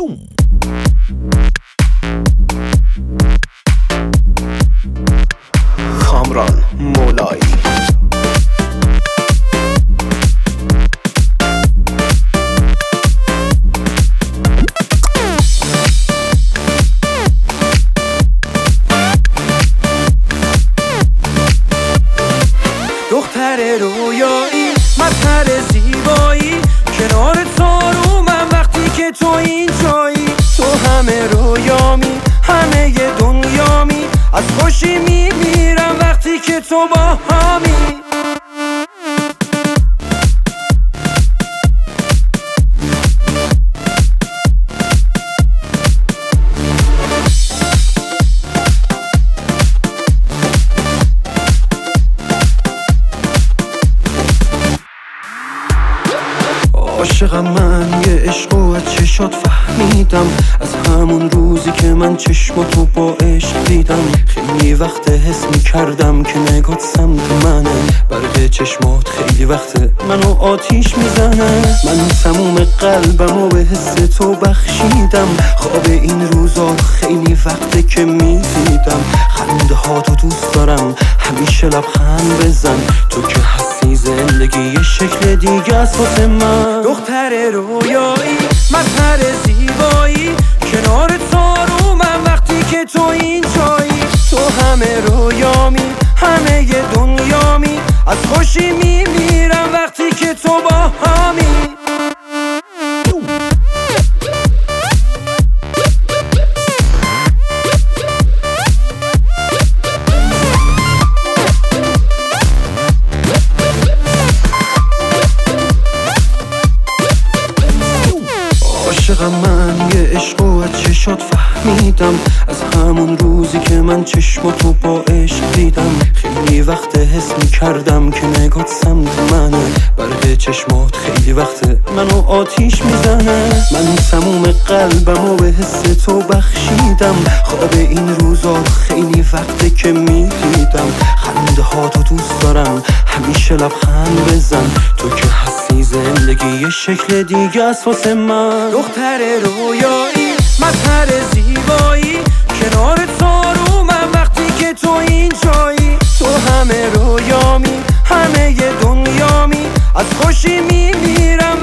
کامران مولایی. دختر رویایی، مظهر زیبایی، کنار تو من وقتی که تو اینجایی. تو همه رویامی، همه ی دنیامی، از خوشی میمیرم وقتی که تو با همی. عاشقم من، یه عشق و از چشات فهمیدم، از همون روزی که من چشماتو با عشق دیدم. خیلی وقت حس میکردم که نگات سمت منه، برق چشمات خیلی وقت منو آتیش میزنه. من تموم قلبمو به حس تو بخشیدم، خواب این روزا خیلی وقته که میدیدم. خنده ها تو دوست دارم، همیشه لبخند بزن، تو که هستی زندگی یه شکل دیگه است واسه من. دختر رویایی، مظهر زیبایی، کنار تو رو من وقتی که تو اینجایی. تو همه رویامی، همه ی دنیامی، از خوشی میمیرم وقتی که تو با همی. عاشقم من، یه عشق و از چشات فهمیدم، از همون روزی که من چشماتو با عشق دیدم. خیلی وقت حس میکردم که نگات سمت منه، برق چشمات خیلی وقت منو آتیش میزنه. من تموم قلبمو به حس تو بخشیدم، خواب این روزا خیلی وقته که میدیدم. خنده ها تو دوست دارم، همیشه لبخند بزن، تو که هستی زندگی یه شکل دیگه است واسه من. دختر رویایی، مظهر زیبایی، کنار تو رو من وقتی که تو اینجایی. تو همه رویامی، همه ی دنیامی، از خوشی میمیرم